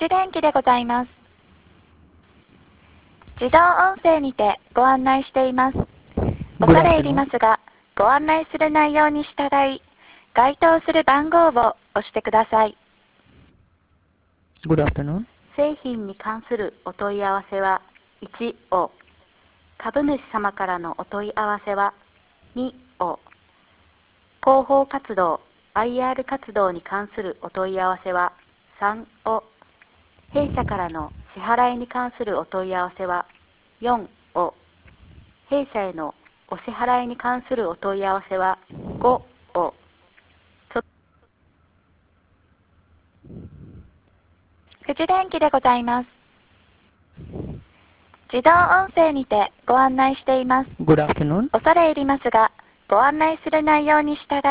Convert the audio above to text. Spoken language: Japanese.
士電機でございます。自動音声にてご案内しています。恐れ入りますが、ご案内する内容に従い、該当する番号を押してください。 Good afternoon. 製品に関するお問い合わせは1を、株主様からのお問い合わせは2を、広報活動、IR 活動に関するお問い合わせは3を、弊社からの支払いに関するお問い合わせは4を、弊社へのお支払いに関するお問い合わせは5を、富士電機でございます。自動音声にてご案内しています。 Good afternoon. 恐れ入りますが、ご案内する内容に従い、